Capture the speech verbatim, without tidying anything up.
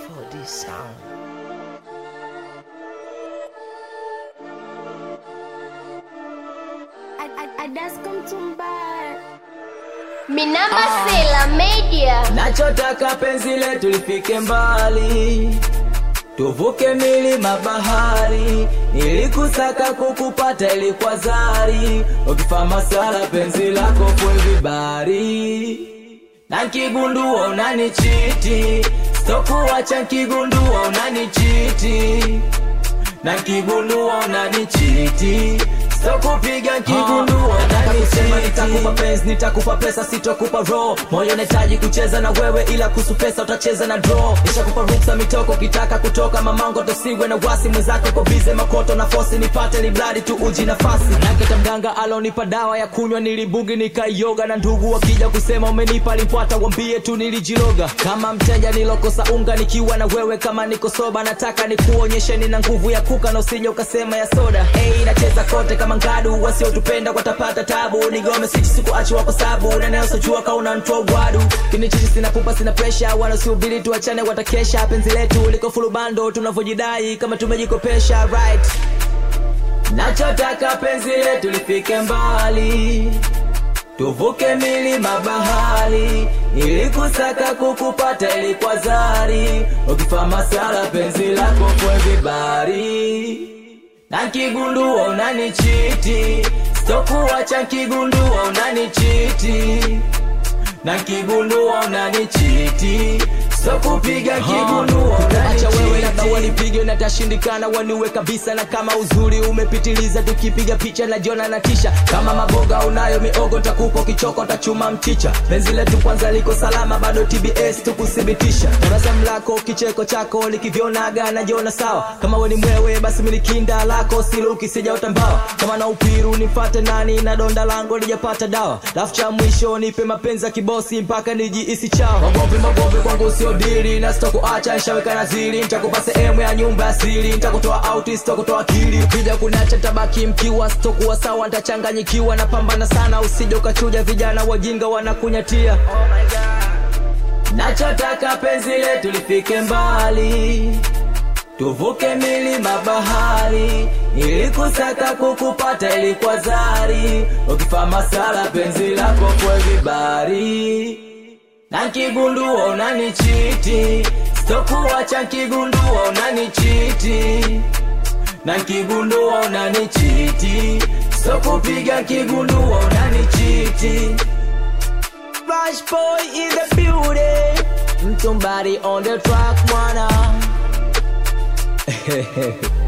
for this sound. I, I, I just come to buy. Minamba ah. Sela Media. Nachotaka penzi letu lifike mbali, tuvuke milima bahari, nilikusaka kukupata ilikuwa zari, ukifanya masala penzi lako fwe vibari, na nkigundua unanichiti, sitokuacha nkigundua unanichiti, na nkigundua unanichiti, sitokupiga nkigundua unanisema. Nitakupa penzi, nitakupa pesa, sitokupa roho. Moyo nahitaji kucheza na wewe, ila kuhusu pesa utacheza na draw. Nishakupa ruksa mitoko, kitaka kutoka mamango tosiwe na wasi. Mwenzako kwa bize makoto na fosi, nipate ni bladi tu uji nafasi. Naketa mganga alonipa dawa ya kunywa, nilibugi nikayoga. Na ndugu wakija kusema umenipa limpwata, wambie tu nilijiroga. Kama mteja nilokosa unga, nikiwa na wewe kama niko soba. Nataka nikuonyeshe nina nguvu ya kuka, na usije ukasema ya soda. Hey, nacheza kote kama ngadu, wasiotupenda watapata tabu. Nigome siji siku achi wako sabu, na neo sojua kauna ntuwa gwadu. Kinichichi sina pupa sina pressure, wana siubili tuachane watakesha. Penzi letu liko full bando, tunavojidai kama tumejikopesha, right? Nachotaka penzi letu lifike mbali, tuvuke milima bahari, nilikusaka kukupata ilikuwa zari, ukifanya masala penzi lako fwe vibari, na nkigundua unanichiti, sitokuacha nkigundua unanichiti, na nkigundua unanichiti, sitokupiga nkigundua unanichiti. Acha wewe labda wanipige na tashindikana, waniwe kabisa. Na kama uzuri umepitiliza, tukipiga picha na jona na tisha. Kama maboga unayo miogo, takupo kichoko tachuma mchicha. Penzi letu kwanza liko salama, bado T B S tukusibitisha. Tabasamu lako kicheko chako likivyonaga na jona sawa. Kama wewe ni mwewe basi mimi kinda lako, siluki sija utambawa. Kama na upiru nipate nani, na donda lango lijapata dawa. Lafu cha mwisho nipe mapenzi ya kibosi mpaka nijihisi chao. Magombe magombe kwangu sio dili, na sitokuacha nishaweka nazili. Nitakupa sehemu ya nyumba asili, nitakutoa out, sitokutoa akili. Ukija kuniacha tabaki mkiwa, sitokuwa sawa nitachanganyikiwa. Napambana sana usije ukachuja, vijana wajinga wanakunyatia. Oh my God. Nachotaka penzi letu lifike mbali, tuvuke milima bahari, nilikusaka kukupata ilikuwa zari, ukifanya masala penzi lako fwe vibari, na nkigundua unanichiti, sitokuacha nkigundua unanichiti, na nkigundua unanichiti, sitokupiga nkigundua unanichiti. Rush boy in the building, somebody on the track mwana.